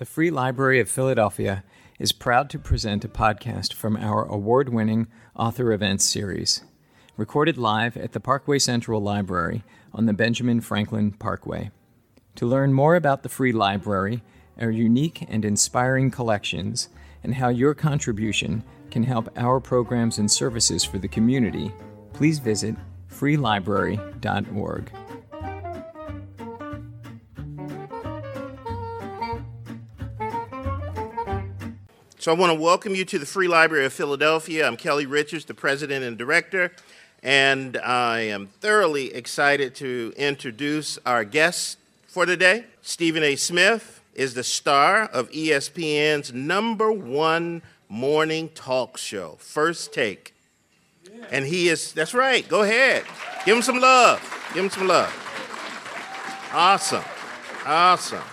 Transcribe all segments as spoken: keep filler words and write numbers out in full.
The Free Library of Philadelphia is proud to present a podcast from our award-winning Author Events series, recorded live at the Parkway Central Library on the Benjamin Franklin Parkway. To learn more about the Free Library, our unique and inspiring collections, and how your contribution can help our programs and services for the community, please visit free library dot org. So I want to welcome you to the Free Library of Philadelphia. I'm Kelly Richards, the president and director, and I am thoroughly excited to introduce our guest for today. Stephen A. Smith is the star of E S P N's number one morning talk show, First Take. Yeah. And he is, that's right, go ahead. Give him some love. Give him some love. Awesome. Awesome.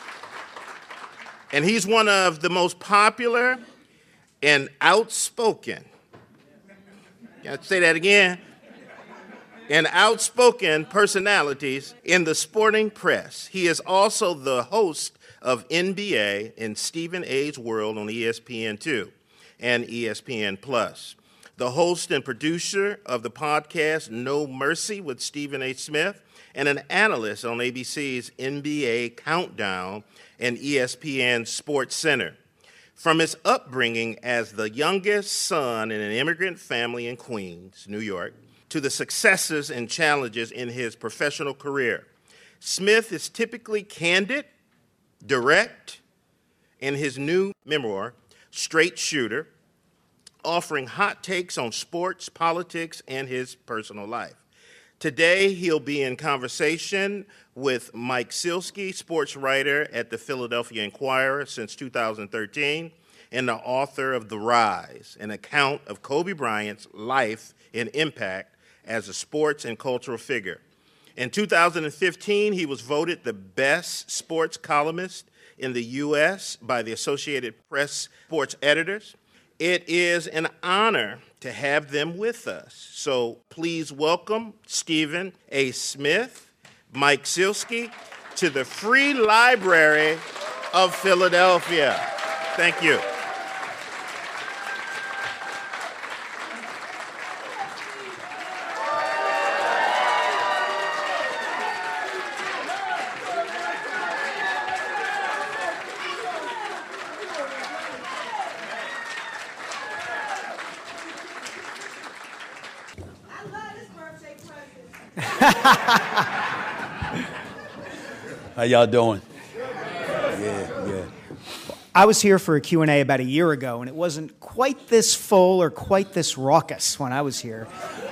And he's one of the most popular and outspoken, can I say that again? And outspoken personalities in the sporting press. He is also the host of N B A in Stephen A's World on E S P N two and E S P N Plus. The host and producer of the podcast No Mercy with Stephen A. Smith, and an analyst on A B C's N B A Countdown and E S P N Sports Center. From his upbringing as the youngest son in an immigrant family in Queens, New York, to the successes and challenges in his professional career, Smith is typically candid, direct, in his new memoir, Straight Shooter, offering hot takes on sports, politics, and his personal life. Today, he'll be in conversation with Mike Sielski, sports writer at the Philadelphia Inquirer since two thousand thirteen, and the author of The Rise, an account of Kobe Bryant's life and impact as a sports and cultural figure. In two thousand fifteen, he was voted the best sports columnist in the U S by the Associated Press sports editors. It is an honor to have them with us. So please welcome Stephen A. Smith, Mike Sielski, to the Free Library of Philadelphia. Thank you. How y'all doing? Yeah, yeah. I was here for a Q and A about a year ago, and it wasn't quite this full or quite this raucous when I was here.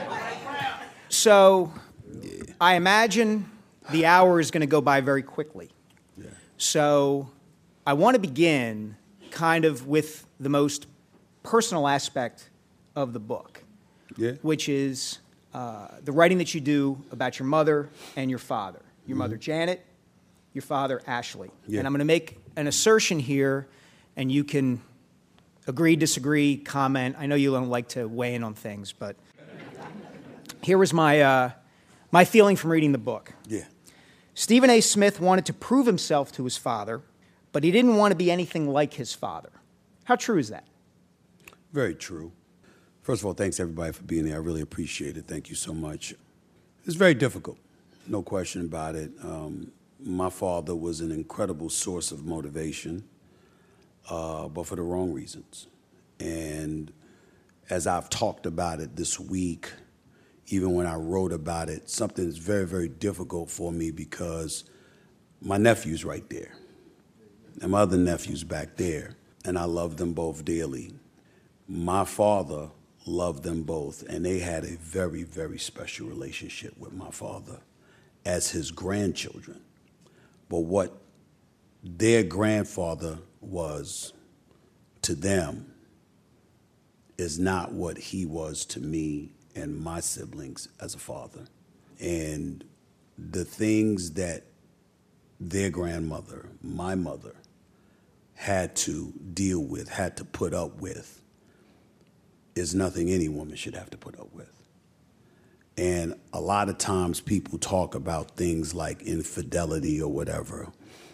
So I imagine the hour is going to go by very quickly. Yeah. So I want to begin kind of with the most personal aspect of the book, yeah. which is uh, the writing that you do about your mother and your father. Your mm-hmm. mother, Janet, your father, Ashley. Yeah. And I'm going to make an assertion here, and you can agree, disagree, comment. I know you don't like to weigh in on things, but here was my uh, my feeling from reading the book. Yeah. Stephen A. Smith wanted to prove himself to his father, but he didn't want to be anything like his father. How true is that? Very true. First of all, thanks everybody for being here. I really appreciate it. Thank you so much. It's very difficult, no question about it. Um, My father was an incredible source of motivation, uh, but for the wrong reasons. And as I've talked about it this week, even when I wrote about it, something is very, very difficult for me because my nephew's right there, and my other nephew's back there, and I love them both dearly. My father loved them both, and they had a very, very special relationship with my father as his grandchildren. But what their grandfather was to them is not what he was to me and my siblings as a father. And the things that their grandmother, my mother, had to deal with, had to put up with, is nothing any woman should have to put up with. And a lot of times people talk about things like infidelity or whatever.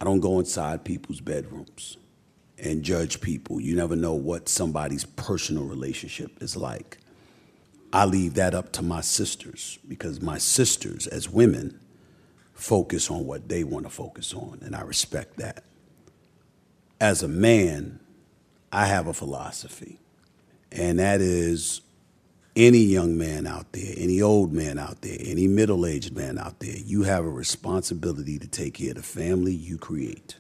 I don't go inside people's bedrooms and judge people. You never know what somebody's personal relationship is like. I leave that up to my sisters, because my sisters, as women, focus on what they want to focus on, and I respect that. As a man, I have a philosophy, and that is any young man out there, any old man out there, any middle-aged man out there, you have a responsibility to take care of the family you create.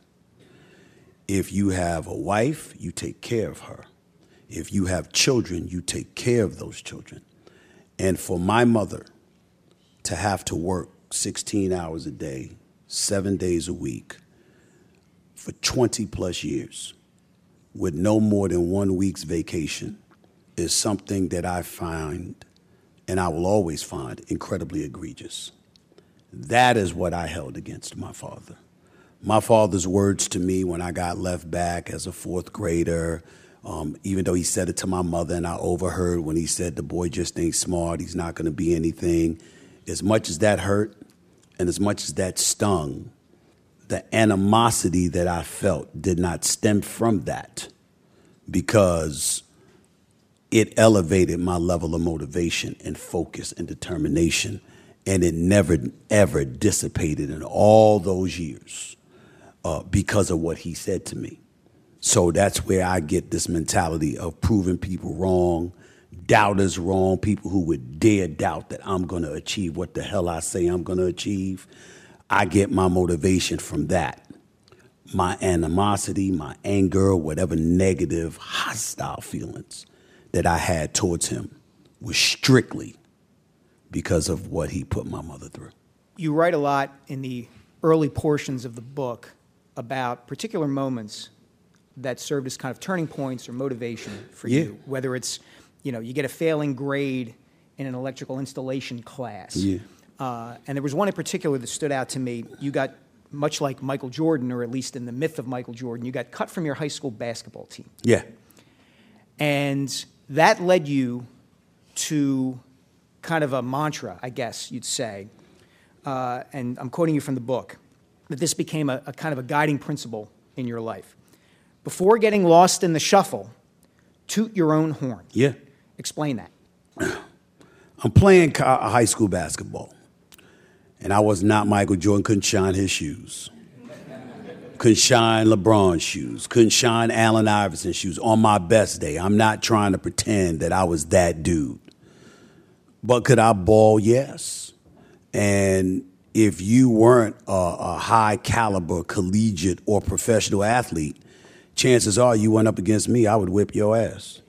If you have a wife, you take care of her. If you have children, you take care of those children. And for my mother to have to work sixteen hours a day, seven days a week, for twenty plus years, with no more than one week's vacation, is something that I find, and I will always find, incredibly egregious. That is what I held against my father. My father's words to me when I got left back as a fourth grader, Um, even though he said it to my mother, and I overheard when he said, the boy just ain't smart, he's not going to be anything. As much as that hurt and as much as that stung, the animosity that I felt did not stem from that, because it elevated my level of motivation and focus and determination, and it never, ever dissipated in all those years uh, because of what he said to me. So that's where I get this mentality of proving people wrong, doubters wrong, people who would dare doubt that I'm going to achieve what the hell I say I'm going to achieve. I get my motivation from that. My animosity, my anger, whatever negative, hostile feelings that I had towards him was strictly because of what he put my mother through. You write a lot in the early portions of the book about particular moments that served as kind of turning points or motivation for yeah. you, whether it's, you know, you get a failing grade in an electrical installation class. Yeah. Uh, and there was one in particular that stood out to me. You got, much like Michael Jordan, or at least in the myth of Michael Jordan, you got cut from your high school basketball team. Yeah. And that led you to kind of a mantra, I guess you'd say, uh, and I'm quoting you from the book, that this became a, a kind of a guiding principle in your life. Before getting lost in the shuffle, toot your own horn. Yeah. Explain that. I'm playing high school basketball, and I was not Michael Jordan, couldn't shine his shoes. Couldn't shine LeBron's shoes. Couldn't shine Allen Iverson's shoes on my best day. I'm not trying to pretend that I was that dude. But could I ball? Yes. And if you weren't a, a high caliber collegiate or professional athlete, chances are you went up against me, I would whip your ass.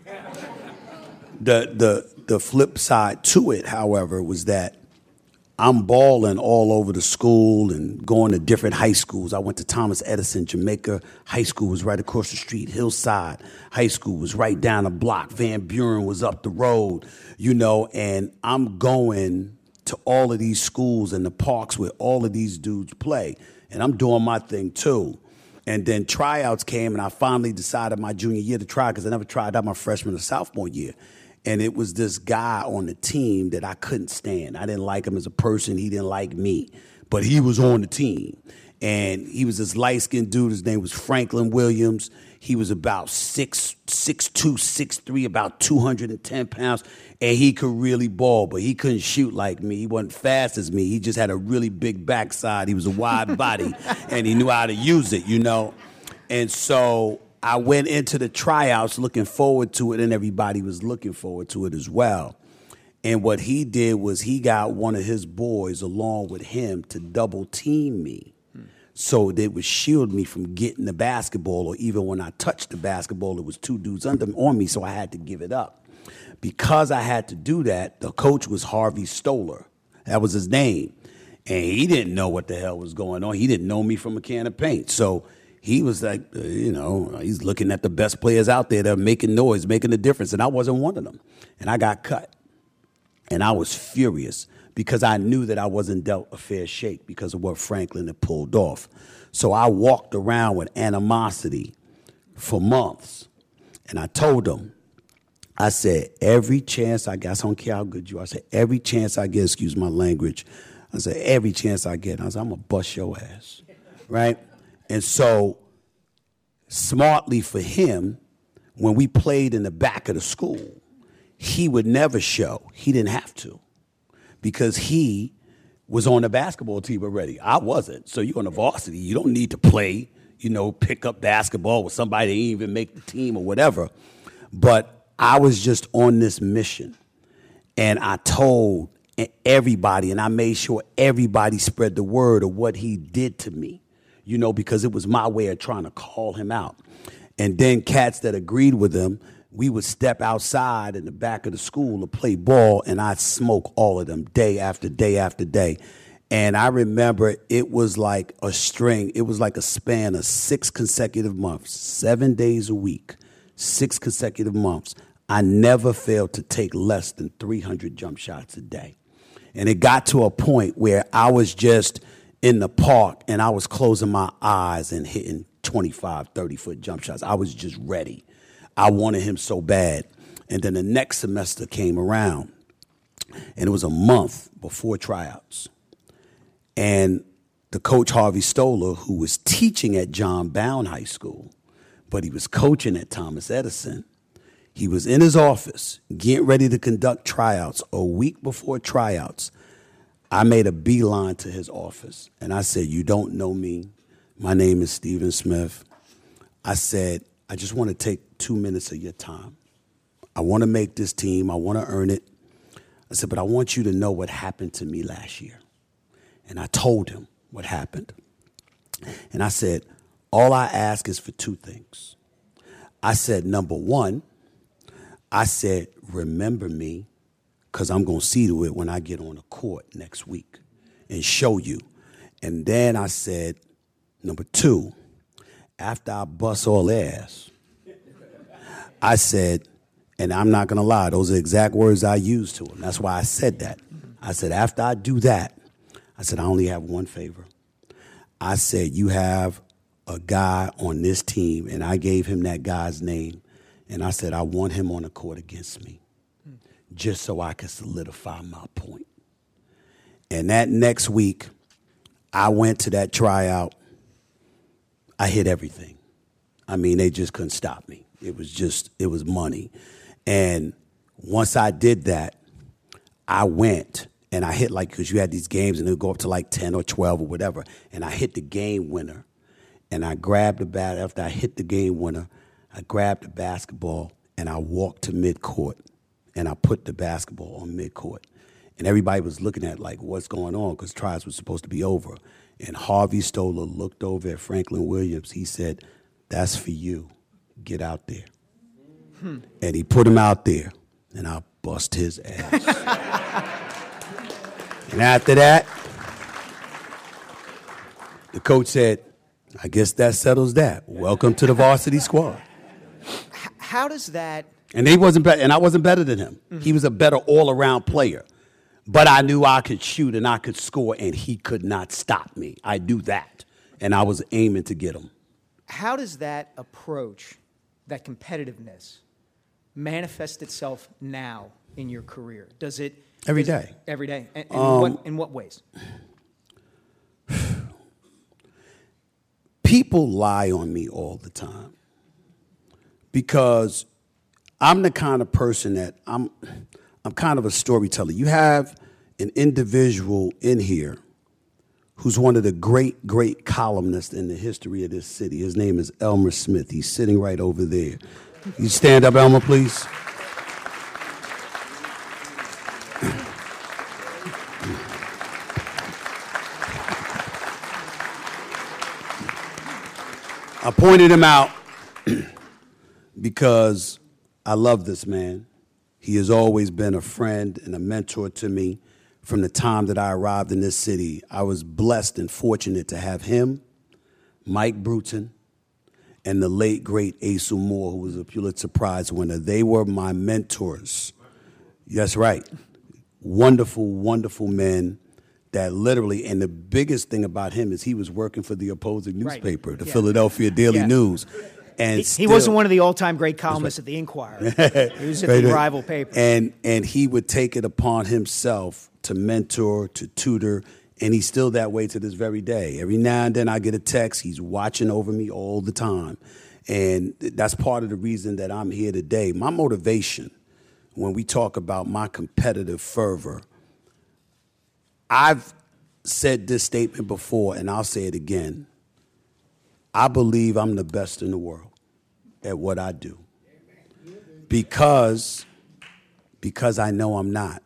The the the flip side to it, however, was that I'm balling all over the school and going to different high schools. I went to Thomas Edison, Jamaica High School was right across the street. Hillside High School was right down the block. Van Buren was up the road, you know, and I'm going to all of these schools and the parks where all of these dudes play, and I'm doing my thing too. And then tryouts came, and I finally decided my junior year to try, because I never tried out my freshman or sophomore year. And it was this guy on the team that I couldn't stand. I didn't like him as a person. He didn't like me. But he was on the team. And he was this light-skinned dude. His name was Franklin Williams. He was about six, six two, six three, about two hundred ten pounds. And he could really ball, but he couldn't shoot like me. He wasn't fast as me. He just had a really big backside. He was a wide body, and he knew how to use it, you know. And so I went into the tryouts looking forward to it, and everybody was looking forward to it as well. And what he did was he got one of his boys along with him to double team me. So they would shield me from getting the basketball, or even when I touched the basketball, it was two dudes under on me, so I had to give it up. Because I had to do that, the coach was Harvey Stoller. That was his name. And he didn't know what the hell was going on. He didn't know me from a can of paint. So he was like, uh, you know, he's looking at the best players out there that are making noise, making a difference. And I wasn't one of them. And I got cut. And I was furious, because I knew that I wasn't dealt a fair shake because of what Franklin had pulled off. So I walked around with animosity for months. And I told him, I said, every chance I get, I don't care how good you are, I said, every chance I get, excuse my language, I said, every chance I get, I said, I'm going to bust your ass, right? And so, smartly for him, when we played in the back of the school, he would never show. He didn't have to because he was on the basketball team already. I wasn't. So you're on the varsity. You don't need to play, you know, pick up basketball with somebody that didn't even make the team or whatever. But I was just on this mission. And I told everybody, and I made sure everybody spread the word of what he did to me, you know, because it was my way of trying to call him out. And then cats that agreed with him, we would step outside in the back of the school to play ball, and I'd smoke all of them day after day after day. And I remember it was like a string. It was like a span of six consecutive months, seven days a week, six consecutive months. I never failed to take less than three hundred jump shots a day. And it got to a point where I was just in the park, and I was closing my eyes and hitting twenty-five, thirty-foot jump shots. I was just ready. I wanted him so bad. And then the next semester came around, and it was a month before tryouts. And the coach, Harvey Stoller, who was teaching at John Bowne High School, but he was coaching at Thomas Edison, he was in his office getting ready to conduct tryouts. A week before tryouts, I made a beeline to his office, and I said, "You don't know me. My name is Stephen Smith." I said, "I just want to take two minutes of your time. I want to make this team. I want to earn it." I said, "But I want you to know what happened to me last year." And I told him what happened. And I said, "All I ask is for two things." I said, number one, I said, remember me, because I'm going to see to it when I get on the court next week and show you. And then I said, number two, after I bust all ass, I said, and I'm not going to lie, those are the exact words I used to him. That's why I said that. I said, after I do that, I said, I only have one favor. I said, you have a guy on this team, and I gave him that guy's name, and I said, I want him on the court against me, just so I can solidify my point. And that next week, I went to that tryout. I hit everything. I mean, they just couldn't stop me. It was just, it was money. And once I did that, I went and I hit, like, because you had these games and it would go up to like ten or twelve or whatever. And I hit the game winner. And I grabbed the bat. After I hit the game winner, I grabbed the basketball and I walked to midcourt. And I put the basketball on midcourt. And everybody was looking at, like, what's going on? Because tryouts were supposed to be over. And Harvey Stoller looked over at Franklin Williams. He said, "That's for you. Get out there." Hmm. And he put him out there. And I bust his ass. And after that, the coach said, "I guess that settles that. Welcome to the varsity squad." How does that... And he wasn't better, and I wasn't better than him. Mm-hmm. He was a better all-around player. But I knew I could shoot and I could score, and he could not stop me. I knew that, and I was aiming to get him. How does that approach, that competitiveness, manifest itself now in your career? Does it... Every does day. It, every day. And, and um, what, in what ways? People lie on me all the time because I'm the kind of person that I'm I'm kind of a storyteller. You have an individual in here who's one of the great, great columnists in the history of this city. His name is Elmer Smith. He's sitting right over there. You stand up, Elmer, please. I pointed him out because I love this man. He has always been a friend and a mentor to me from the time that I arrived in this city. I was blessed and fortunate to have him, Mike Bruton, and the late, great Asa Moore, who was a Pulitzer Prize winner. They were my mentors. That's right. Wonderful, wonderful men. That literally, and the biggest thing about him is he was working for the opposing newspaper, right. the yeah. Philadelphia Daily yeah. News. And he, still, he wasn't one of the all-time great columnists right. at the Inquirer. He was at right. the rival paper. And and he would take it upon himself to mentor, to tutor, And he's still that way to this very day. Every now and then I get a text. He's watching over me all the time. And that's part of the reason that I'm here today. My motivation, when we talk about my competitive fervor, I've said this statement before, and I'll say it again. I believe I'm the best in the world at what I do. Because, because I know I'm not.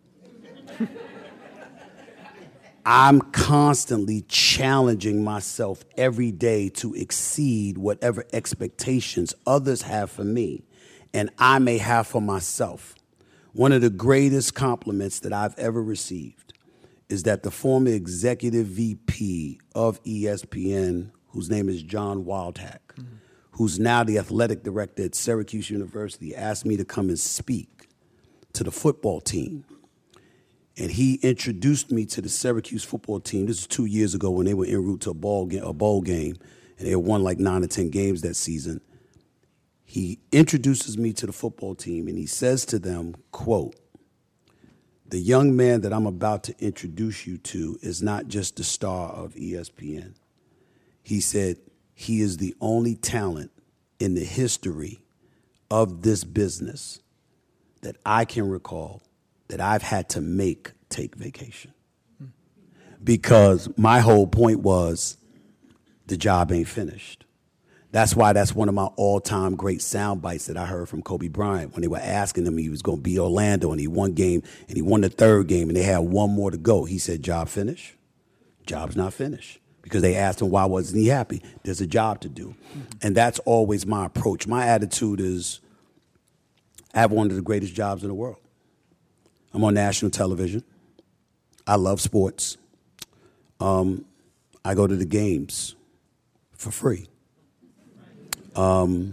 I'm constantly challenging myself every day to exceed whatever expectations others have for me and I may have for myself. One of the greatest compliments that I've ever received is that the former executive V P of E S P N, whose name is John Wildhack, mm-hmm. who's now the athletic director at Syracuse University, asked me to come and speak to the football team. And he introduced me to the Syracuse football team. This was two years ago when they were en route to a, ball game, a bowl game, and they had won like nine or ten games that season. He introduces me to the football team, and he says to them, quote, "The young man that I'm about to introduce you to is not just the star of E S P N." He said, "He is the only talent in the history of this business that I can recall that I've had to make take vacation." Because my whole point was the job ain't finished. That's why that's one of my all-time great sound bites that I heard from Kobe Bryant when they were asking him he was going to be Orlando, and he won game, and he won the third game, and they had one more to go. He said, "Job finished?" Job's not finished. Because they asked him why wasn't he happy. There's a job to do. Mm-hmm. And that's always my approach. My attitude is I have one of the greatest jobs in the world. I'm on national television. I love sports. Um, I go to the games for free. Um,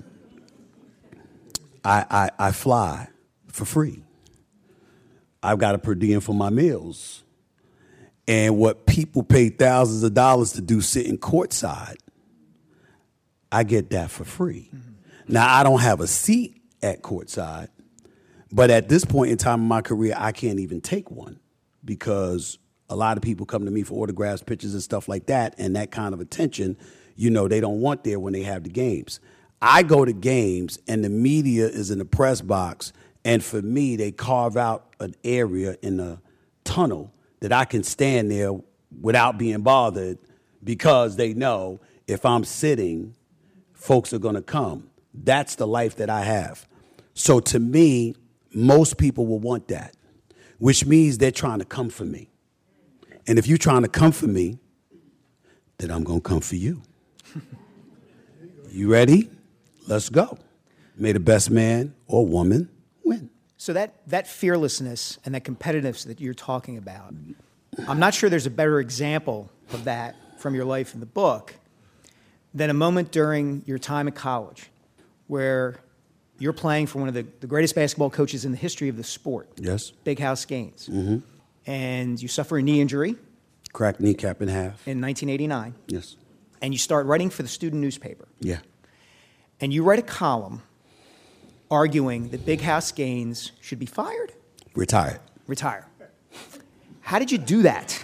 I, I, I fly for free. I've got a per diem for my meals. And what people pay thousands of dollars to do sitting courtside, I get that for free. Mm-hmm. Now, I don't have a seat at courtside, but at this point in time in my career, I can't even take one because a lot of people come to me for autographs, pictures, and stuff like that, and that kind of attention, you know, they don't want there when they have the games. I go to games, and the media is in the press box, and for me, they carve out an area in the tunnel that I can stand there without being bothered because they know if I'm sitting, folks are going to come. That's the life that I have. So to me, most people will want that, which means they're trying to come for me. And if you're trying to come for me, then I'm going to come for you. You ready? Let's go. May the best man or woman win. So that, that fearlessness and that competitiveness that you're talking about, I'm not sure there's a better example of that from your life in the book than a moment during your time at college where you're playing for one of the, the greatest basketball coaches in the history of the sport. Yes. Big House Gaines. Mm-hmm. And you suffer a knee injury. Cracked kneecap in half. In nineteen eighty-nine. Yes. And you start writing for the student newspaper. Yeah. And you write a column arguing that Big House Gaines should be fired? Retired. Retire. How did you do that?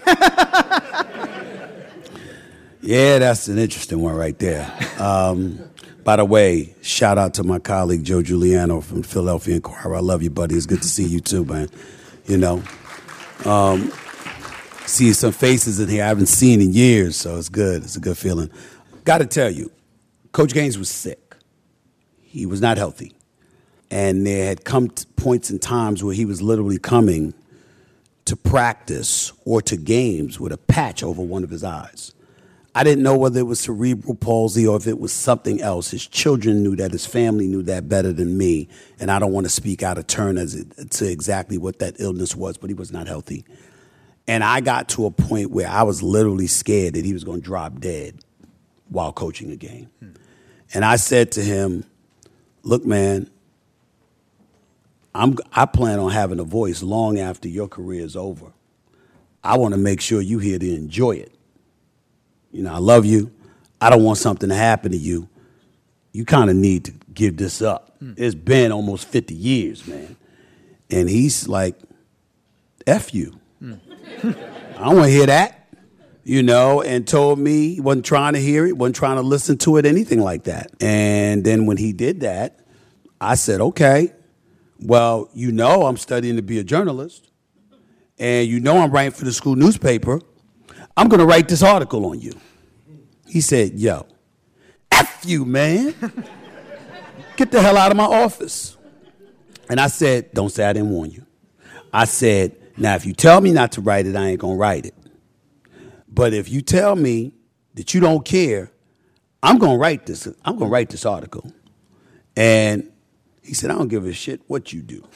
Yeah, that's an interesting one right there. Um, by the way, shout out to my colleague Joe Giuliano from Philadelphia Inquirer. I love you, buddy. It's good to see you too, man. You know, um, see some faces in here I haven't seen in years, so it's good. It's a good feeling. Got to tell you, Coach Gaines was sick. He was not healthy. And there had come to points and times where he was literally coming to practice or to games with a patch over one of his eyes. I didn't know whether it was cerebral palsy or if it was something else. His children knew that. His family knew that better than me. And I don't want to speak out of turn as it, to exactly what that illness was, but he was not healthy. And I got to a point where I was literally scared that he was going to drop dead while coaching a game. Hmm. And I said to him, look, man, I'm, I plan on having a voice long after your career is over. I want to make sure you're here to enjoy it. You know, I love you. I don't want something to happen to you. You kind of need to give this up. Mm. It's been almost fifty years, man. And he's like, F you. Mm. I don't want to hear that. you know, and told me he wasn't trying to hear it, wasn't trying to listen to it, anything like that. And then when he did that, I said, okay, well, you know I'm studying to be a journalist, and you know I'm writing for the school newspaper. I'm going to write this article on you. He said, yo, F you, man. Get the hell out of my office. And I said, don't say I didn't warn you. I said, now, if you tell me not to write it, I ain't going to write it. But if you tell me that you don't care, I'm going to write this. I'm going to write this article. And he said, I don't give a shit what you do.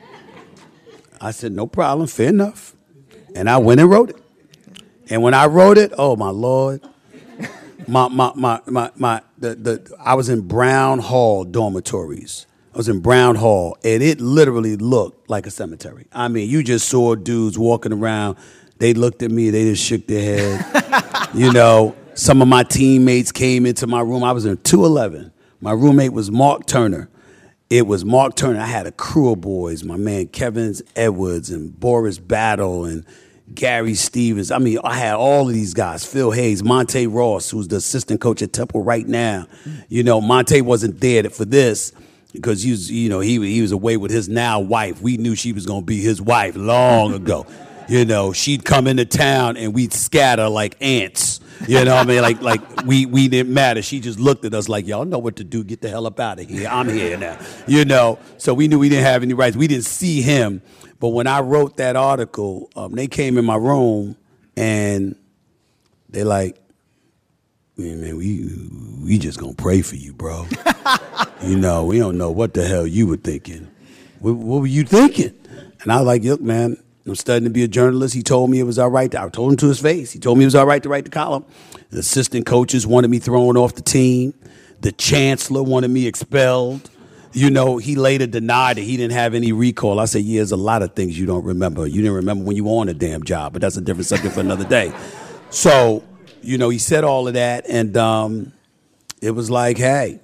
I said, no problem, fair enough. And I went and wrote it. And when I wrote it, oh, my Lord, my, my, my, my, my, the, the, I was in Brown Hall dormitories. I was in Brown Hall, and it literally looked like a cemetery. I mean, you just saw dudes walking around. They looked at me, they just shook their head. You know, some of my teammates came into my room. I was in two eleven. My roommate was Mark Turner. It was Mark Turner. I had a crew of boys, my man Kevin Edwards and Boris Battle and Gary Stevens. I mean, I had all of these guys. Phil Hayes, Monte Ross, who's the assistant coach at Temple right now. You know, Monte wasn't there for this because he was, you know, he, he was away with his now wife. We knew she was going to be his wife long ago. You know, she'd come into town and we'd scatter like ants. You know what I mean? Like, like we, we didn't matter. She just looked at us like, y'all know what to do. Get the hell up out of here. I'm here now. You know, so we knew we didn't have any rights. We didn't see him. But when I wrote that article, um, they came in my room and they like, man, man, we we just gonna pray for you, bro. You know, we don't know what the hell you were thinking. What, what were you thinking? And I was like, look, man, I'm studying to be a journalist. He told me it was all right. To, I told him to his face. He told me it was all right to write the column. The assistant coaches wanted me thrown off the team. The chancellor wanted me expelled. You know, he later denied that he didn't have any recall. I said, yeah, there's a lot of things you don't remember. You didn't remember when you were on a damn job, but that's a different subject for another day. So, you know, he said all of that, and um, it was like, hey,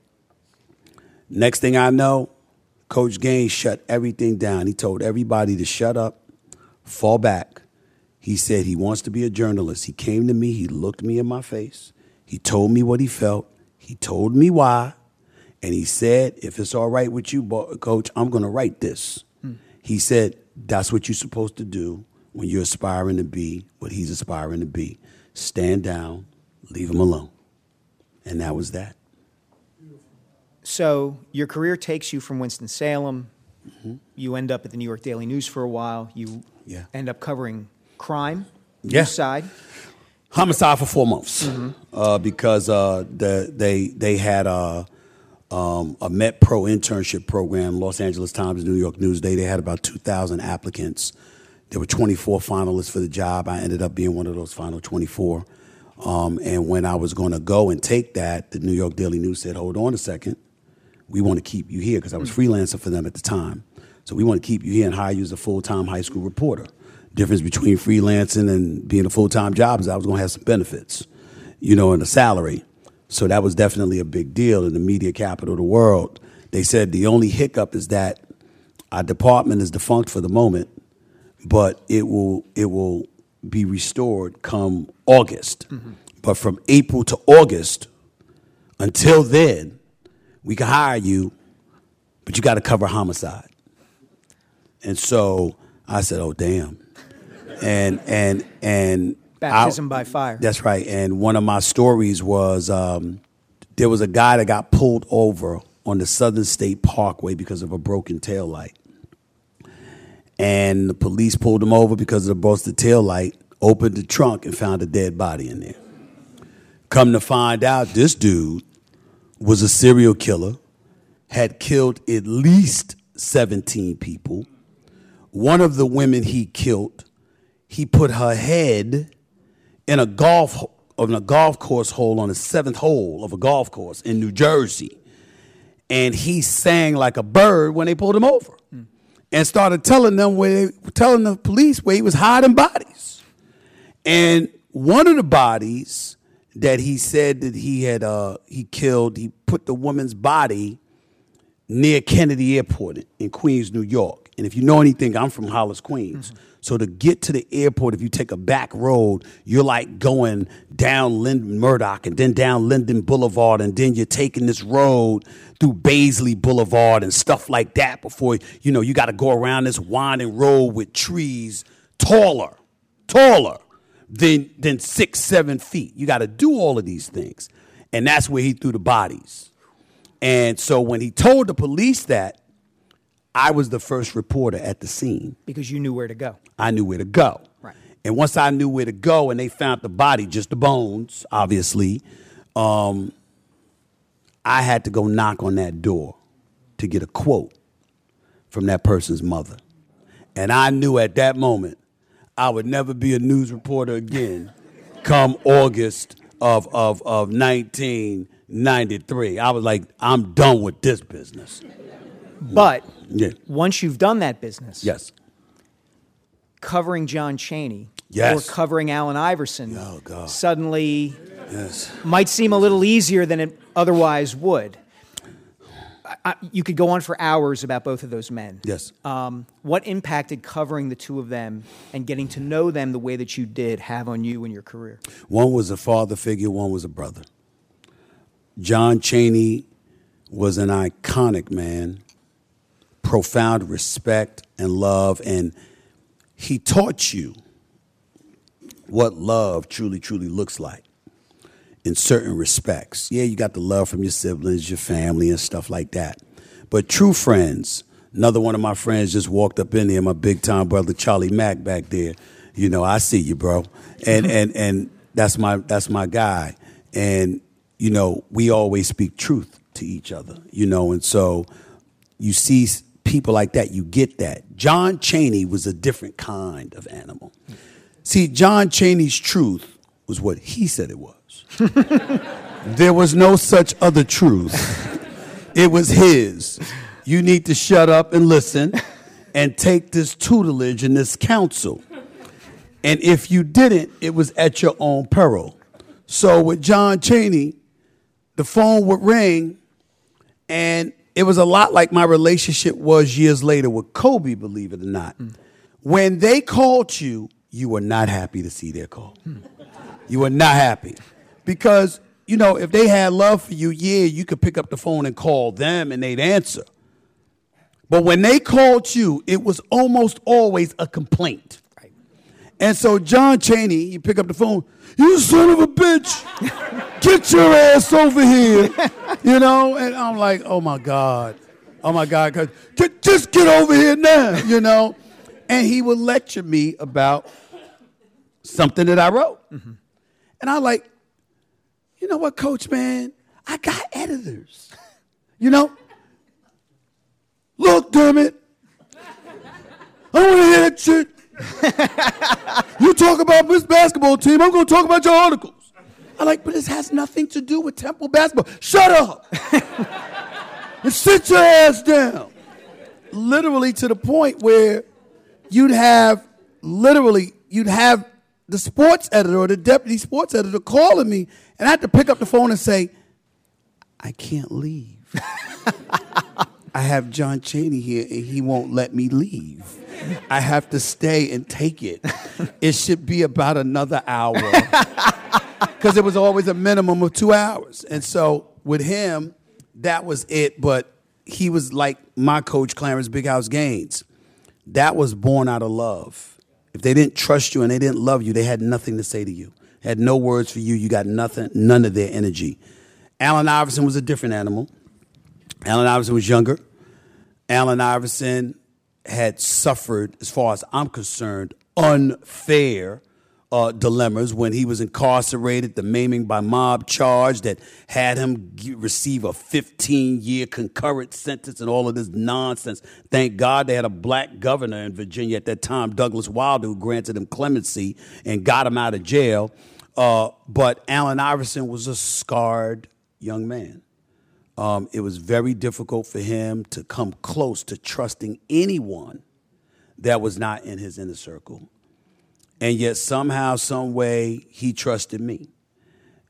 next thing I know, Coach Gaines shut everything down. He told everybody to shut up, fall back. He said he wants to be a journalist. He came to me. He looked me in my face. He told me what he felt. He told me why. And he said, if it's all right with you, Coach, I'm going to write this. Hmm. He said, that's what you're supposed to do when you're aspiring to be what he's aspiring to be. Stand down, leave him alone. And that was that. So your career takes you from Winston-Salem. Mm-hmm. You end up at the New York Daily News for a while. You yeah. end up covering crime, yeah. news side. Homicide for four months mm-hmm. uh, because uh, the, they they had a, um, a Met Pro internship program, Los Angeles Times, New York Newsday. They had about two thousand applicants. There were twenty-four finalists for the job. I ended up being one of those final twenty-four. Um, and when I was going to go and take that, the New York Daily News said, hold on a second. We want to keep you here because I was freelancing for them at the time. So we want to keep you here and hire you as a full-time high school reporter. Difference between freelancing and being a full-time job is I was going to have some benefits, you know, and a salary. So that was definitely a big deal in the media capital of the world. They said the only hiccup is that our department is defunct for the moment, but it will it will be restored come August. Mm-hmm. But from April to August, until then, we can hire you, but you got to cover homicide. And so I said, oh, damn. And and and baptism I, by fire. That's right. And one of my stories was um, there was a guy that got pulled over on the Southern State Parkway because of a broken taillight. And the police pulled him over because of the busted taillight, opened the trunk and found a dead body in there. Come to find out, this dude was a serial killer, had killed at least seventeen people. One of the women he killed, he put her head in a golf on a golf course hole on the seventh hole of a golf course in New Jersey. And he sang like a bird when they pulled him over. Mm. And started telling them where they, telling the police where he was hiding bodies. And one of the bodies that he said that he had uh, he killed, he put the woman's body near Kennedy Airport in Queens, New York. And if you know anything, I'm from Hollis, Queens. Mm-hmm. So to get to the airport, if you take a back road, you're like going down Linden Murdoch and then down Linden Boulevard, and then you're taking this road through Baisley Boulevard and stuff like that before, you know, you got to go around this winding road with trees taller, taller than, than six, seven feet. You got to do all of these things. And that's where he threw the bodies. And so when he told the police that, I was the first reporter at the scene. Because you knew where to go. I knew where to go. Right. And once I knew where to go and they found the body, just the bones, obviously, um, I had to go knock on that door to get a quote from that person's mother. And I knew at that moment I would never be a news reporter again come August of, of, of nineteen ninety-three. I was like, I'm done with this business. But yeah. once you've done that business, yes, covering John Cheney yes. or covering Allen Iverson oh, God. suddenly yes. might seem a little easier than it otherwise would. I, I, you could go on for hours about both of those men. Yes. Um, what impact did covering the two of them and getting to know them the way that you did have on you and your career? One was a father figure, one was a brother. John Cheney was an iconic man. Profound respect and love, and he taught you what love truly, truly looks like in certain respects. Yeah, you got the love from your siblings, your family, and stuff like that. But true friends, another one of my friends just walked up in there, my big-time brother Charlie Mack back there. You know, I see you, bro. And and and that's my that's my guy. And, you know, we always speak truth to each other, you know, and so you see people like that, you get that. John Cheney was a different kind of animal. See, John Cheney's truth was what he said it was. There was no such other truth. It was his. You need to shut up and listen and take this tutelage and this counsel. And if you didn't, it was at your own peril. So with John Cheney, the phone would ring, and it was a lot like my relationship was years later with Kobe, believe it or not. Mm. When they called you, you were not happy to see their call. Mm. You were not happy. Because, you know, if they had love for you, yeah, you could pick up the phone and call them and they'd answer. But when they called you, it was almost always a complaint. Right. And so John Cheney, you pick up the phone, you son of a bitch, get your ass over here, you know? And I'm like, oh, my God. Oh, my God. Just get over here now, you know? And he would lecture me about something that I wrote. Mm-hmm. And I'm like, you know what, Coach, man? I got editors, you know? Look, damn it. I don't want to hear that shit. You talk about this basketball team, I'm going to talk about your articles. I'm like, but this has nothing to do with Temple basketball. Shut up. And sit your ass down. Literally to the point where you'd have, literally, you'd have the sports editor or the deputy sports editor calling me, and I had to pick up the phone and say, I can't leave. I have John Cheney here, and he won't let me leave. I have to stay and take it. It should be about another hour. Because it was always a minimum of two hours. And so with him, that was it. But he was like my coach, Clarence Big House Gaines. That was born out of love. If they didn't trust you and they didn't love you, they had nothing to say to you. Had no words for you. You got nothing, none of their energy. Allen Iverson was a different animal. Allen Iverson was younger. Allen Iverson had suffered, as far as I'm concerned, unfair uh, dilemmas when he was incarcerated, the maiming by mob charge that had him g- receive a fifteen-year concurrent sentence and all of this nonsense. Thank God they had a black governor in Virginia at that time, Douglas Wilder, who granted him clemency and got him out of jail. Uh, but Allen Iverson was a scarred young man. Um, it was very difficult for him to come close to trusting anyone that was not in his inner circle. And yet somehow, some way, he trusted me.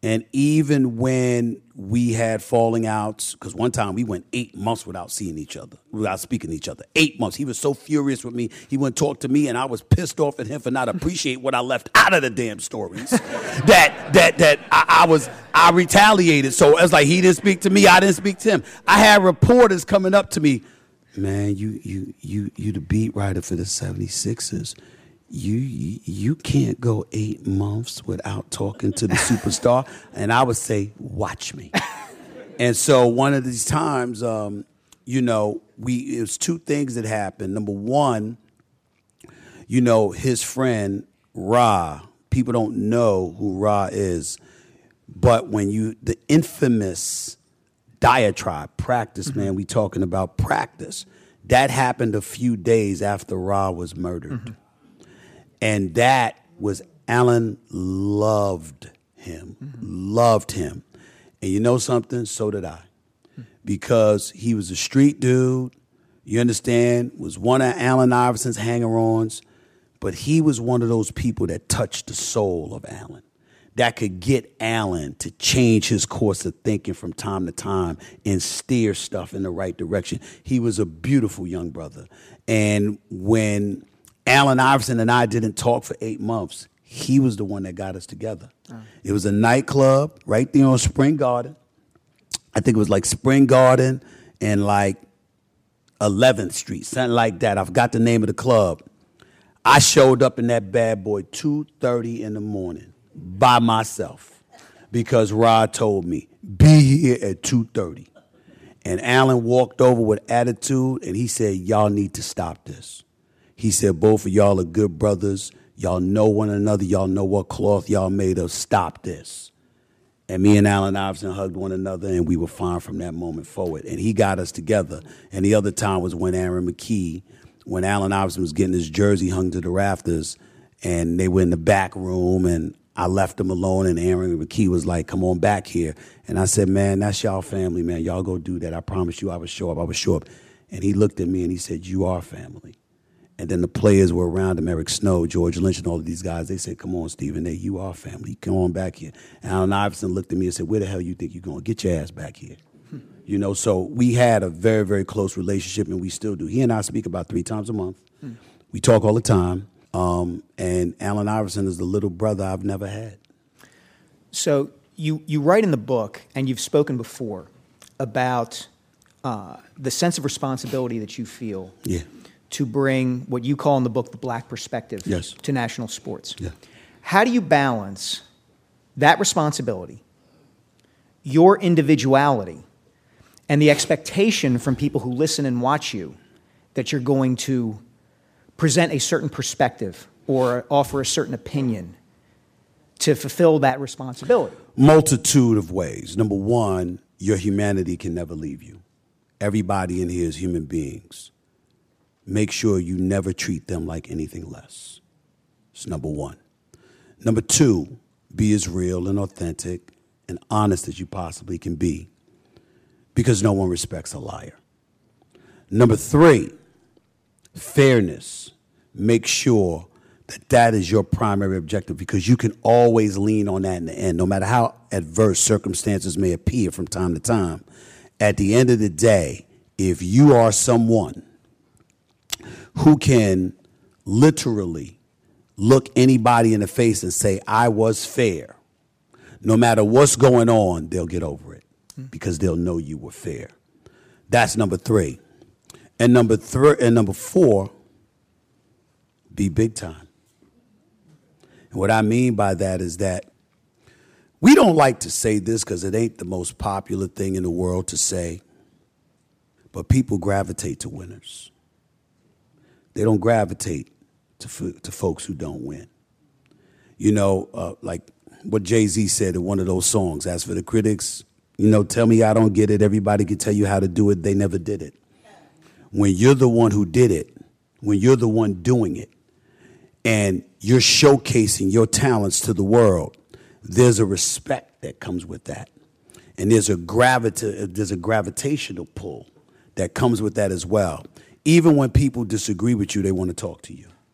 And even when we had falling outs, because one time we went eight months without seeing each other, without speaking to each other. Eight months. He was so furious with me. He wouldn't talk to me, and I was pissed off at him for not appreciating what I left out of the damn stories. that that that I, I was I retaliated. So it was like he didn't speak to me, I didn't speak to him. I had reporters coming up to me, man, you you you you the beat writer for the seventy-sixers. You, you you can't go eight months without talking to the superstar. And I would say, watch me. And so one of these times, um, you know, we it was two things that happened. Number one, you know, his friend, Ra, people don't know who Ra is, but when you, the infamous diatribe, practice, mm-hmm. man, we talking about practice, that happened a few days after Ra was murdered. Mm-hmm. And that was, Alan loved him, mm-hmm. loved him. And you know something? So did I. Because he was a street dude, you understand, was one of Allen Iverson's hanger-ons, but he was one of those people that touched the soul of Alan, that could get Alan to change his course of thinking from time to time and steer stuff in the right direction. He was a beautiful young brother. And when Allen Iverson and I didn't talk for eight months. He was the one that got us together. Oh. It was a nightclub right there on Spring Garden. I think it was like Spring Garden and like eleventh Street, something like that. I forgot the name of the club. I showed up in that bad boy two thirty in the morning by myself because Rod told me, be here at two thirty. And Allen walked over with attitude and he said, y'all need to stop this. He said, both of y'all are good brothers. Y'all know one another. Y'all know what cloth y'all made of. Stop this. And me and Allen Iverson hugged one another, and we were fine from that moment forward. And he got us together. And the other time was when Aaron McKee, when Allen Iverson was getting his jersey hung to the rafters, and they were in the back room, and I left them alone, and Aaron McKee was like, come on back here. And I said, man, that's y'all family, man. Y'all go do that. I promise you I would show up. I would show up. And he looked at me, and he said, you are family. And then the players were around him, Eric Snow, George Lynch, and all of these guys. They said, come on, Stephen A., you are family. Come on back here. And Allen Iverson looked at me and said, where the hell you think you're going? Get your ass back here. Hmm. You know, so we had a very, very close relationship, and we still do. He and I speak about three times a month. Hmm. We talk all the time. Um, and Allen Iverson is the little brother I've never had. So you, you write in the book, and you've spoken before, about uh, the sense of responsibility that you feel yeah. to bring what you call in the book the black perspective yes. to national sports. Yeah. How do you balance that responsibility, your individuality, and the expectation from people who listen and watch you that you're going to present a certain perspective or offer a certain opinion to fulfill that responsibility? Multitude of ways. Number one, your humanity can never leave you. Everybody in here is human beings. Make sure you never treat them like anything less. It's number one. Number two, be as real and authentic and honest as you possibly can be, because no one respects a liar. Number three, fairness. Make sure that that is your primary objective, because you can always lean on that in the end, no matter how adverse circumstances may appear from time to time. At the end of the day, if you are someone who can literally look anybody in the face and say, I was fair, no matter what's going on, they'll get over it because they'll know you were fair. That's number three. And number three, and number four, be big time. And what I mean by that is that we don't like to say this because it ain't the most popular thing in the world to say, but people gravitate to winners. They don't gravitate to to folks who don't win. You know, uh, like what Jay-Z said in one of those songs, as for the critics, you know, tell me I don't get it. Everybody can tell you how to do it. They never did it. When you're the one who did it, when you're the one doing it, and you're showcasing your talents to the world, there's a respect that comes with that. And there's a gravita- there's a gravitational pull that comes with that as well. Even when people disagree with you, they want to talk to you.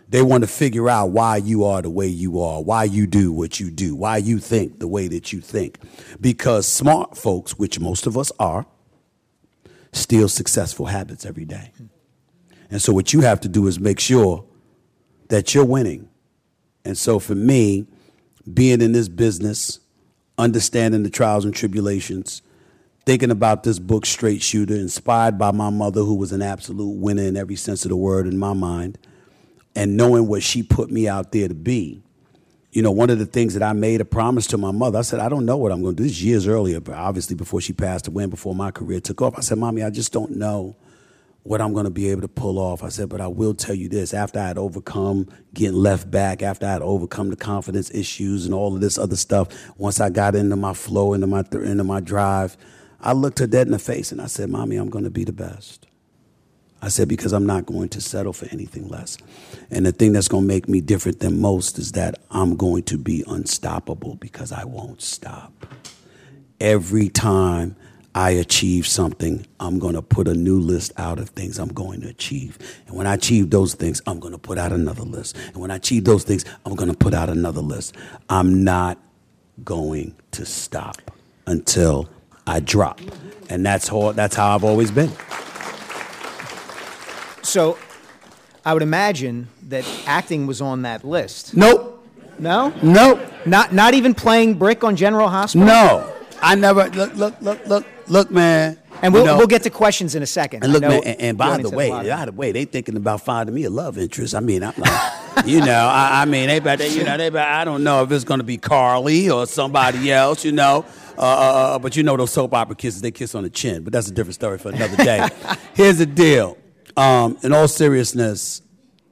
They want to figure out why you are the way you are, why you do what you do, why you think the way that you think. Because smart folks, which most of us are, steal successful habits every day. And so what you have to do is make sure that you're winning. And so for me, being in this business, understanding the trials and tribulations, thinking about this book, Straight Shooter, inspired by my mother, who was an absolute winner in every sense of the word in my mind, and knowing what she put me out there to be. You know, one of the things that I made a promise to my mother, I said, I don't know what I'm going to do. This is years earlier, but obviously before she passed away and before my career took off. I said, Mommy, I just don't know what I'm going to be able to pull off. I said, but I will tell you this. After I had overcome getting left back, after I had overcome the confidence issues and all of this other stuff, once I got into my flow, into my th- into my drive, I looked her dead in the face and I said, Mommy, I'm going to be the best. I said, because I'm not going to settle for anything less. And the thing that's going to make me different than most is that I'm going to be unstoppable because I won't stop. Every time I achieve something, I'm going to put a new list out of things I'm going to achieve. And when I achieve those things, I'm going to put out another list. And when I achieve those things, I'm going to put out another list. I'm not going to stop until I drop. And that's how, that's how I've always been. So I would imagine that acting was on that list. Nope. No? Nope. Not not even playing brick on General Hospital? No. I never, look, look, look, look, look, man. And we'll, you know, we'll get to questions in a second. And look, I know man, and, and by the way, by the way, they thinking about finding me a love interest. I mean, I'm like, you know, I, I mean, they better, you know, they better, I don't know if it's going to be Carly or somebody else, you know. Uh, uh, but you know those soap opera kisses, they kiss on the chin. But that's a different story for another day. Here's the deal. Um, in all seriousness,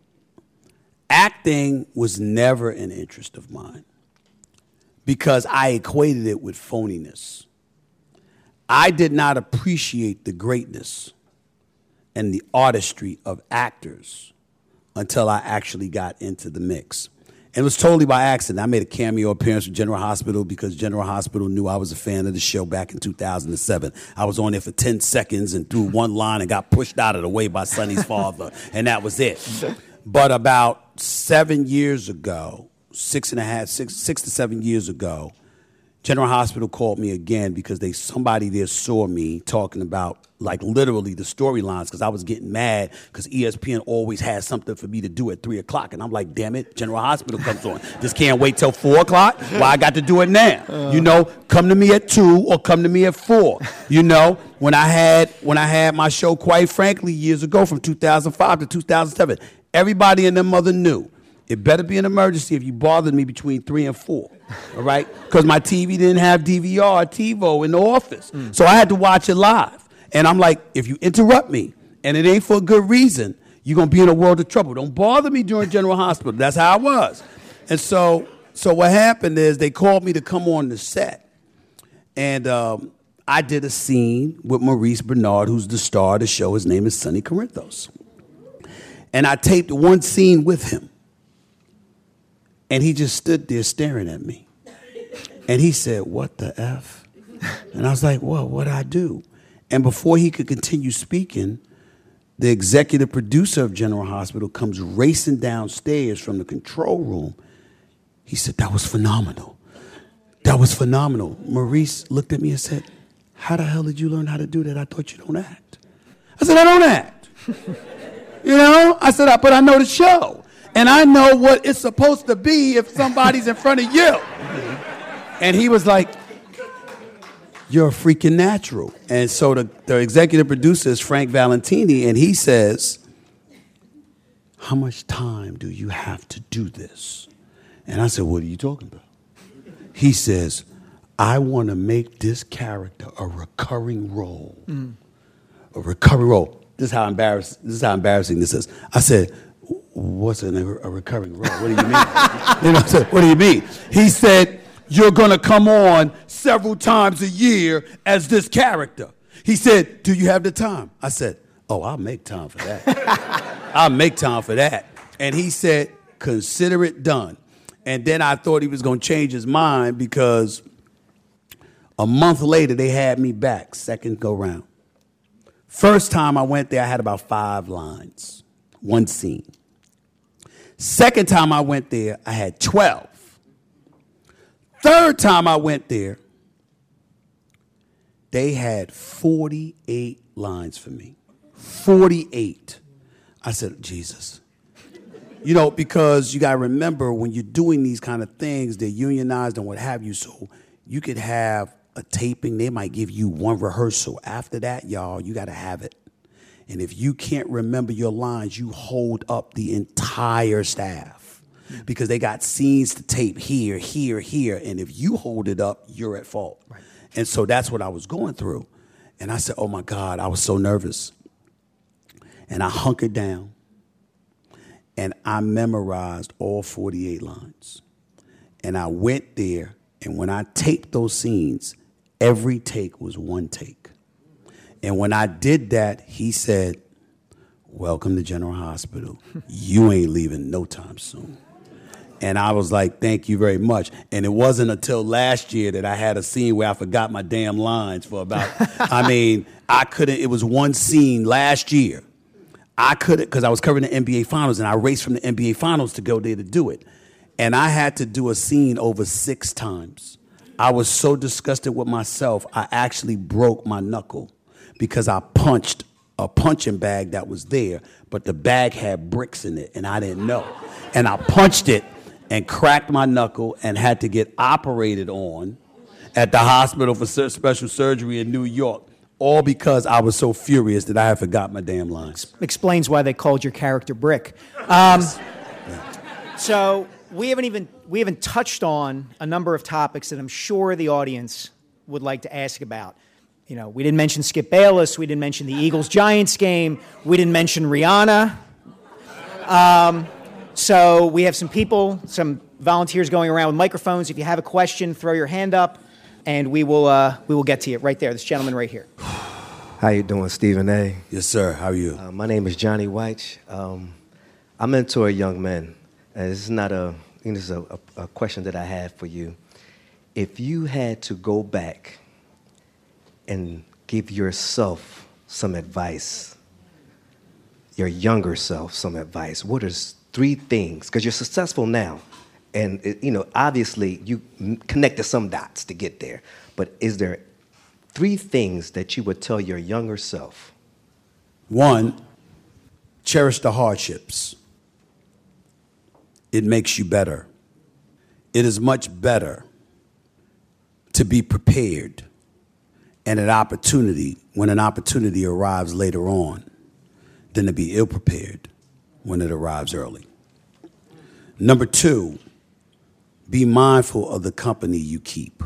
acting was never an interest of mine because I equated it with phoniness. I did not appreciate the greatness and the artistry of actors until I actually got into the mix. And it was totally by accident. I made a cameo appearance with General Hospital because General Hospital knew I was a fan of the show back in two thousand seven. I was on there for ten seconds and threw one line and got pushed out of the way by Sonny's father, and that was it. But about seven years ago, six and a half, six, six to seven years ago, General Hospital called me again because they somebody there saw me talking about, like, literally the storylines, because I was getting mad because E S P N always has something for me to do at three o'clock. And I'm like, damn it, General Hospital comes on. Just can't wait till four o'clock? Well, I got to do it now. Uh. You know, come to me at two or come to me at four. You know, when I had when I had my show, quite frankly, years ago from two thousand five to two thousand seven, everybody and their mother knew. It better be an emergency if you bothered me between three and four, all right? Because my T V didn't have D V R or TiVo in the office. Mm. So I had to watch it live. And I'm like, if you interrupt me and it ain't for a good reason, you're going to be in a world of trouble. Don't bother me during General Hospital. That's how I was. And so so what happened is they called me to come on the set. And um, I did a scene with Maurice Bernard, who's the star of the show. His name is Sonny Corinthos. And I taped one scene with him. And he just stood there staring at me. And he said, what the F? And I was like, well, what'd I do? And before he could continue speaking, the executive producer of General Hospital comes racing downstairs from the control room. He said, that was phenomenal. That was phenomenal. Maurice looked at me and said, how the hell did you learn how to do that? I thought you don't act. I said, I don't act. You know? I said, but I know the show. And I know what it's supposed to be if somebody's in front of you. And he was like, you're a freaking natural. And so the, the executive producer is Frank Valentini, and he says, how much time do you have to do this? And I said, what are you talking about? He says, I want to make this character a recurring role. Mm. A recurring role. This is how embarrassing, this is how embarrassing this is. I said, what's a, a recurring role? What do you mean? You know, I said, what do you mean? He said, you're going to come on several times a year as this character. He said, do you have the time? I said, oh, I'll make time for that. I'll make time for that. And he said, consider it done. And then I thought he was going to change his mind because a month later they had me back, second go round. First time I went there, I had about five lines, one scene. Second time I went there, I had twelve. Third time I went there, they had forty-eight lines for me. forty-eight. I said, Jesus. You know, because you got to remember when you're doing these kind of things, they're unionized and what have you. So you could have a taping. They might give you one rehearsal. After that, y'all, you got to have it. And if you can't remember your lines, you hold up the entire staff because they got scenes to tape here, here, here. And if you hold it up, you're at fault. Right. And so that's what I was going through. And I said, oh, my God, I was so nervous. And I hunkered down. And I memorized all forty-eight lines. And I went there, and when I taped those scenes, every take was one take. And when I did that, he said, welcome to General Hospital. You ain't leaving no time soon. And I was like, thank you very much. And it wasn't until last year that I had a scene where I forgot my damn lines for about, I mean, I couldn't, it was one scene last year. I couldn't, because I was covering the N B A Finals, and I raced from the N B A Finals to go there to do it. And I had to do a scene over six times. I was so disgusted with myself, I actually broke my knuckle because I punched a punching bag that was there, but the bag had bricks in it, and I didn't know. And I punched it and cracked my knuckle and had to get operated on at the hospital for special surgery in New York. All because I was so furious that I had forgot my damn lines. Explains why they called your character Brick. Um, so we haven't even we haven't touched on a number of topics that I'm sure the audience would like to ask about. You know, we didn't mention Skip Bayless. We didn't mention the Eagles-Giants game. We didn't mention Rihanna. Um, so we have some people, some volunteers going around with microphones. If you have a question, throw your hand up. And we will uh, we will get to you right there. This gentleman right here. How you doing, Stephen A? Yes, sir. How are you? Uh, my name is Johnny White. Um, I mentor young men. And this is not a, you know, this is a, a, a question that I have for you. If you had to go back and give yourself some advice, your younger self some advice, what is three things? Because you're successful now. And, it, you know, obviously you connected some dots to get there. But is there three things that you would tell your younger self? One, cherish the hardships. It makes you better. It is much better to be prepared and an opportunity when an opportunity arrives later on than to be ill-prepared when it arrives early. Number two, be mindful of the company you keep.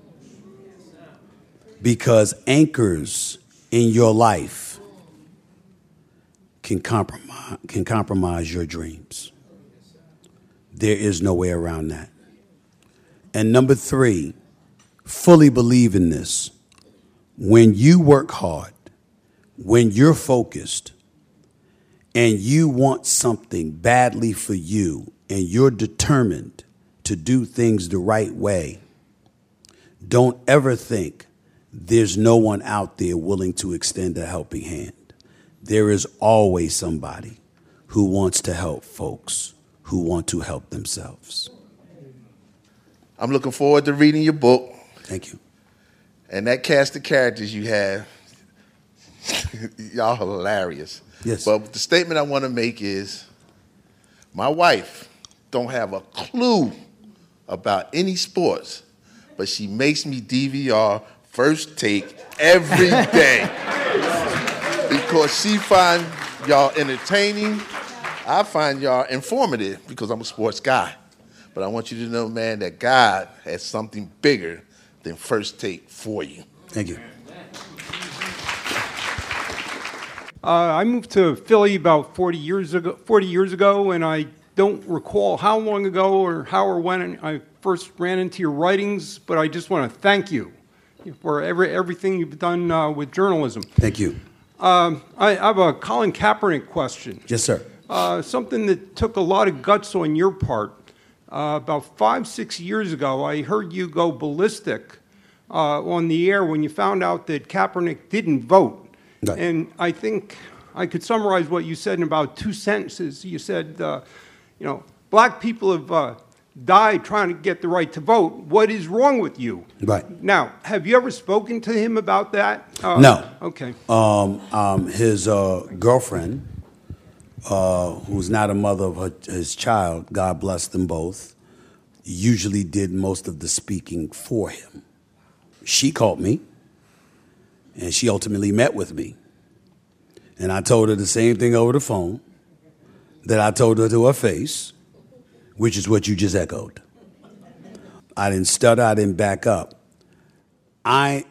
Because anchors in your life can compromise, can compromise your dreams. There is no way around that. And number three, fully believe in this. When you work hard, when you're focused, and you want something badly for you, and you're determined to do things the right way, don't ever think there's no one out there willing to extend a helping hand. There is always somebody who wants to help folks who want to help themselves. I'm looking forward to reading your book. Thank you. And that cast of characters you have, y'all hilarious. Yes. But the statement I want to make is, my wife don't have a clue about any sports, but she makes me D V R First Take every day because she find y'all entertaining. I find y'all informative because I'm a sports guy. But I want you to know, man, that God has something bigger than First Take for you. Thank you. Uh, I moved to Philly about forty years ago, forty years ago, and I don't recall how long ago or how or when I first ran into your writings, but I just want to thank you for every, everything you've done uh, with journalism. Thank you. Um, I have a Colin Kaepernick question. Yes, sir. Uh, something that took a lot of guts on your part. Uh, about five, six years ago, I heard you go ballistic uh, on the air when you found out that Kaepernick didn't vote. Right. And I think I could summarize what you said in about two sentences. You said, uh, you know, black people have uh, died trying to get the right to vote. What is wrong with you? Right. Now, have you ever spoken to him about that? Uh, No. Okay. Um, um, his uh, girlfriend, uh, who's not a mother of her, his child, God bless them both, usually did most of the speaking for him. She called me, and she ultimately met with me. And I told her the same thing over the phone that I told her to her face, which is what you just echoed. I didn't stutter, I didn't back up. I,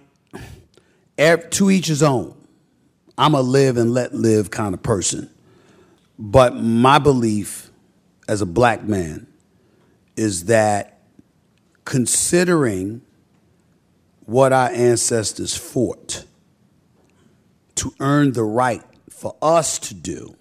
to each his own. I'm a live and let live kind of person. But my belief as a black man is that considering what our ancestors fought to earn the right for us to do,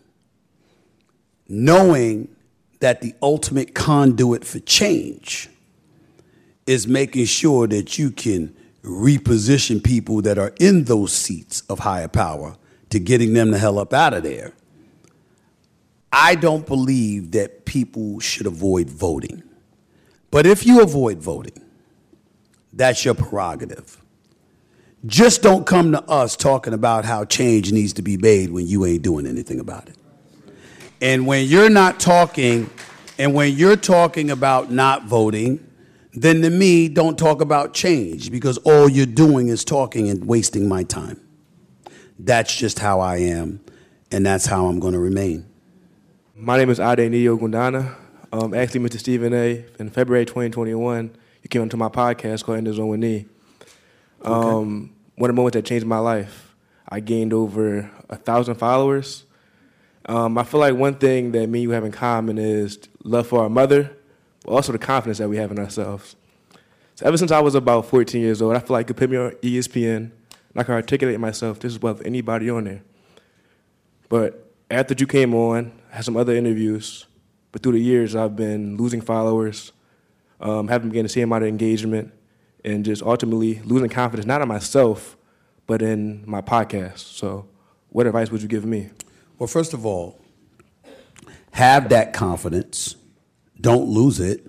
knowing that the ultimate conduit for change is making sure that you can reposition people that are in those seats of higher power to getting them the hell up out of there. I don't believe that people should avoid voting. But if you avoid voting, that's your prerogative. Just don't come to us talking about how change needs to be made when you ain't doing anything about it. And when you're not talking, and when you're talking about not voting, then to me, don't talk about change, because all you're doing is talking and wasting my time. That's just how I am, and that's how I'm going to remain. My name is Adeniyo Gundana. Um, actually, Mister Stephen A., in February twenty twenty-one, you came onto my podcast called In the Zone with Nee. Um, okay. One of the moments that changed my life, I gained over a thousand followers. Um, I feel like one thing that me and you have in common is love for our mother, but also the confidence that we have in ourselves. So ever since I was about fourteen years old, I feel like you could put me on E S P N, and I could articulate myself just as well as anybody on there. But after you came on, I had some other interviews, but through the years, I've been losing followers, um, haven't been getting the same amount of engagement, and just ultimately losing confidence, not in myself, but in my podcast. So what advice would you give me? Well, first of all, have that confidence. Don't lose it.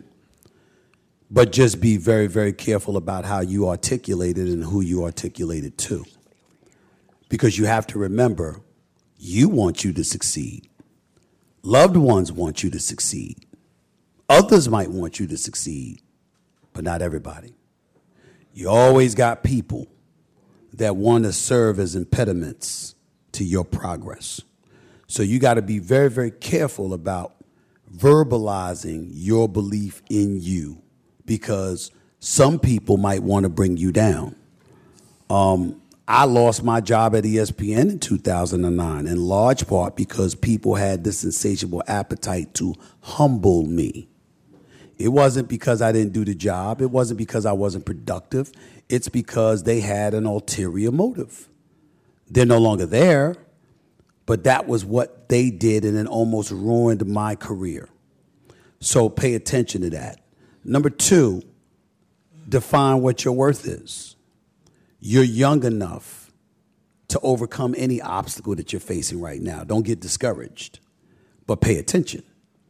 But just be very, very careful about how you articulate it and who you articulate it to. Because you have to remember, you want you to succeed. Loved ones want you to succeed. Others might want you to succeed, but not everybody. You always got people that want to serve as impediments to your progress. So you got to be very, very careful about verbalizing your belief in you, because some people might want to bring you down. Um, I lost my job at E S P N in two thousand nine, in large part because people had this insatiable appetite to humble me. It wasn't because I didn't do the job. It wasn't because I wasn't productive. It's because they had an ulterior motive. They're no longer there, but that was what they did, and it almost ruined my career. So pay attention to that. Number two, define what your worth is. You're young enough to overcome any obstacle that you're facing right now. Don't get discouraged, but pay attention.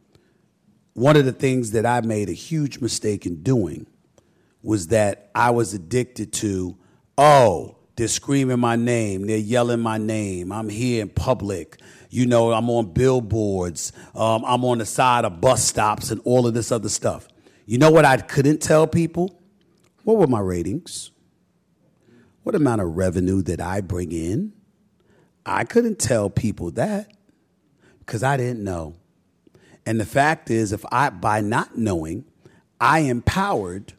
One of the things that I made a huge mistake in doing was that I was addicted to, oh, they're screaming my name, they're yelling my name, I'm here in public, you know, I'm on billboards, um, I'm on the side of bus stops and all of this other stuff. You know what I couldn't tell people? What were my ratings? What amount of revenue that I bring in? I couldn't tell people that because I didn't know. And the fact is, if I, by not knowing, I empowered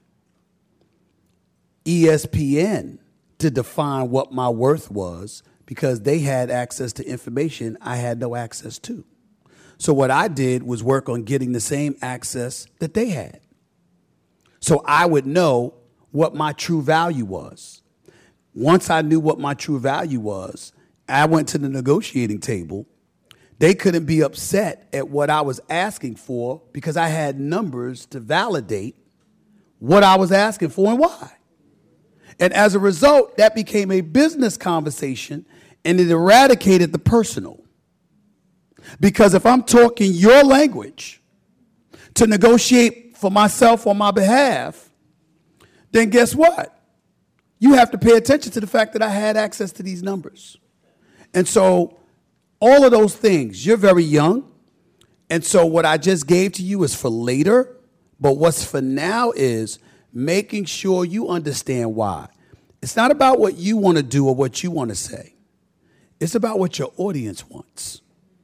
E S P N to define what my worth was, because they had access to information I had no access to. So what I did was work on getting the same access that they had, so I would know what my true value was. Once I knew what my true value was, I went to the negotiating table. They couldn't be upset at what I was asking for because I had numbers to validate what I was asking for and why. And as a result, that became a business conversation, and it eradicated the personal. Because if I'm talking your language to negotiate for myself on my behalf, then guess what? You have to pay attention to the fact that I had access to these numbers. And so all of those things, you're very young. And so what I just gave to you is for later. But what's for now is making sure you understand why. It's not about what you want to do or what you want to say. It's about what your audience wants.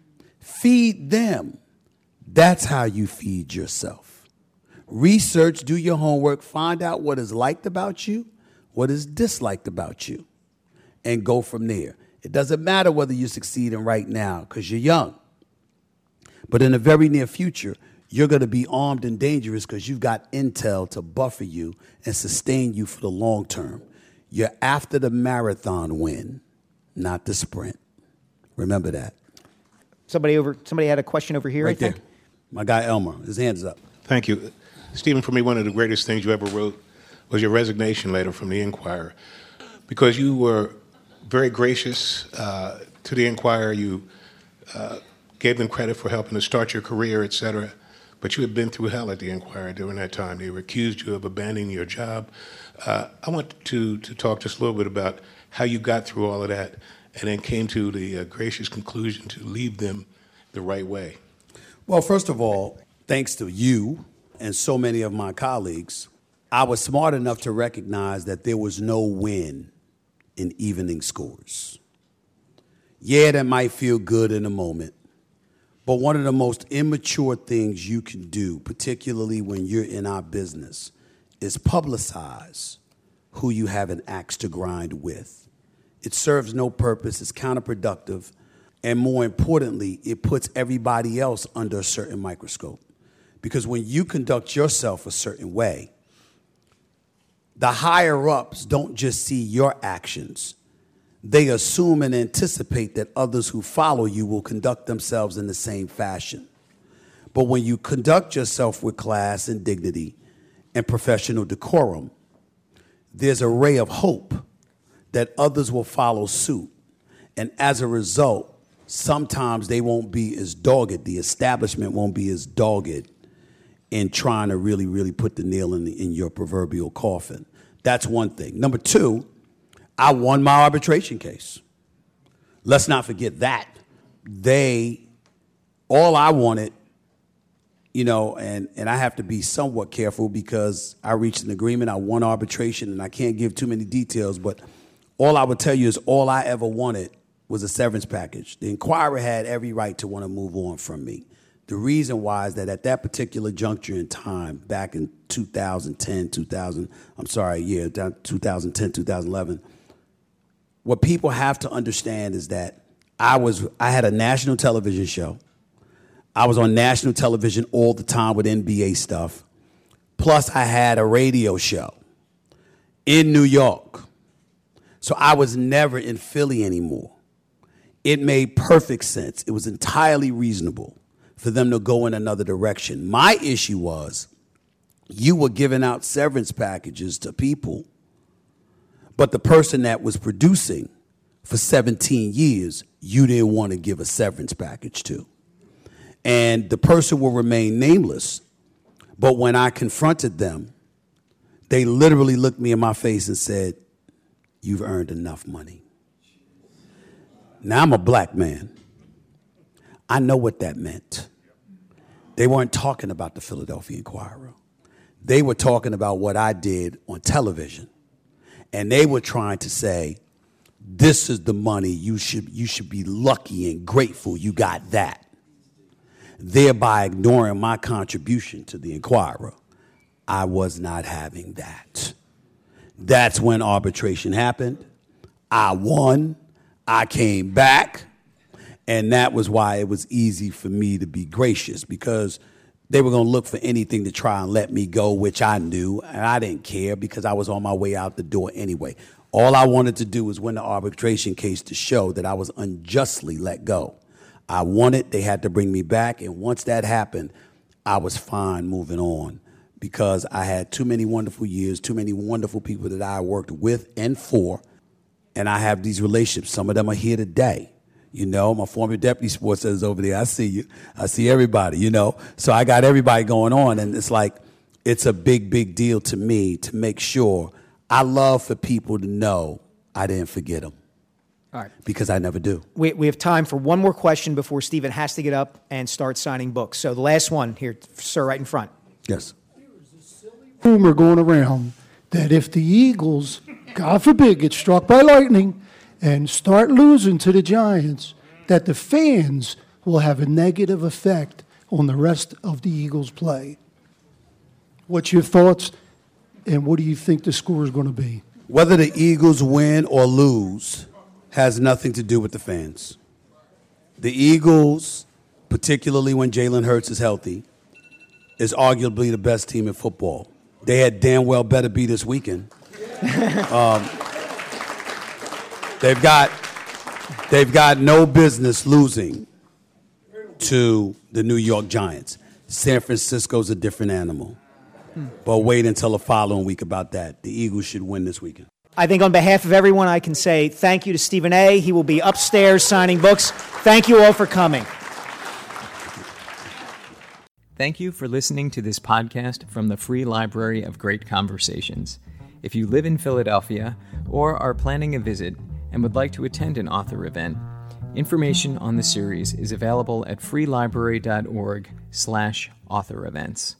Feed them. That's how you feed yourself. Research, do your homework, find out what is liked about you, what is disliked about you, and go from there. It doesn't matter whether you're succeeding right now because you're young. But in the very near future, you're going to be armed and dangerous because you've got intel to buffer you and sustain you for the long term. You're after the marathon win, not the sprint. Remember that. Somebody over. Somebody had a question over here, Right I think. there. My guy Elmer, his hand's up. Thank you. Stephen, for me, one of the greatest things you ever wrote was your resignation letter from the Enquirer. Because you were very gracious uh, to the Enquirer. You uh, gave them credit for helping to start your career, et cetera. But you had been through hell at the Enquirer during that time. They accused you of abandoning your job. Uh, I want to, to talk just a little bit about how you got through all of that and then came to the uh, gracious conclusion to leave them the right way. Well, first of all, thanks to you and so many of my colleagues, I was smart enough to recognize that there was no win in evening scores. Yeah, that might feel good in a moment, but one of the most immature things you can do, particularly when you're in our business, is publicize who you have an axe to grind with. It serves no purpose, it's counterproductive, and more importantly, it puts everybody else under a certain microscope. Because when you conduct yourself a certain way, the higher-ups don't just see your actions. They assume and anticipate that others who follow you will conduct themselves in the same fashion. But when you conduct yourself with class and dignity and professional decorum, there's a ray of hope that others will follow suit. And as a result, sometimes they won't be as dogged, the establishment won't be as dogged in trying to really, really put the nail in, the, in your proverbial coffin. That's one thing. Number two, I won my arbitration case. Let's not forget that. They, all I wanted, you know, and, and I have to be somewhat careful because I reached an agreement, I won arbitration, and I can't give too many details, but all I would tell you is all I ever wanted was a severance package. The Enquirer had every right to want to move on from me. The reason why is that at that particular juncture in time, back in two thousand ten, two thousand, I'm sorry, yeah, two thousand ten, two thousand eleven, what people have to understand is that I was, I had a national television show. I was on national television all the time with N B A stuff. Plus, I had a radio show in New York. So I was never in Philly anymore. It made perfect sense. It was entirely reasonable for them to go in another direction. My issue was you were giving out severance packages to people, but the person that was producing for seventeen years, you didn't want to give a severance package to. And the person will remain nameless, but when I confronted them, they literally looked me in my face and said, "You've earned enough money." Now, I'm a black man. I know what that meant. They weren't talking about the Philadelphia Inquirer. They were talking about what I did on television. And they were trying to say, this is the money, you should, you should be lucky and grateful you got that, thereby ignoring my contribution to the Inquirer. I was not having that. That's when arbitration happened. I won. I came back. And that was why it was easy for me to be gracious, because they were going to look for anything to try and let me go, which I knew, and I didn't care because I was on my way out the door anyway. All I wanted to do was win the arbitration case to show that I was unjustly let go. I won it. They had to bring me back. And once that happened, I was fine moving on because I had too many wonderful years, too many wonderful people that I worked with and for. And I have these relationships. Some of them are here today. You know, my former deputy sports editor over there, I see you. I see everybody, you know. So I got everybody going on, and it's like, it's a big, big deal to me to make sure. I love for people to know I didn't forget them. All right. Because I never do. We, we have time for one more question before Stephen has to get up and start signing books. So the last one here, sir, right in front. Yes. Rumor going around that if the Eagles, God forbid, get struck by lightning and start losing to the Giants, that the fans will have a negative effect on the rest of the Eagles' play. What's your thoughts, and what do you think the score is going to be? Whether the Eagles win or lose has nothing to do with the fans. The Eagles, particularly when Jalen Hurts is healthy, is arguably the best team in football. They had damn well better be this weekend. um, they've got they've got no business losing to the New York Giants. San Francisco's a different animal. But wait until the following week about that. The Eagles should win this weekend. I think on behalf of everyone, I can say thank you to Stephen A. He will be upstairs signing books. Thank you all for coming. Thank you for listening to this podcast from the Free Library of Great Conversations. If you live in Philadelphia or are planning a visit and would like to attend an author event, information on the series is available at freelibrary.org slash author events.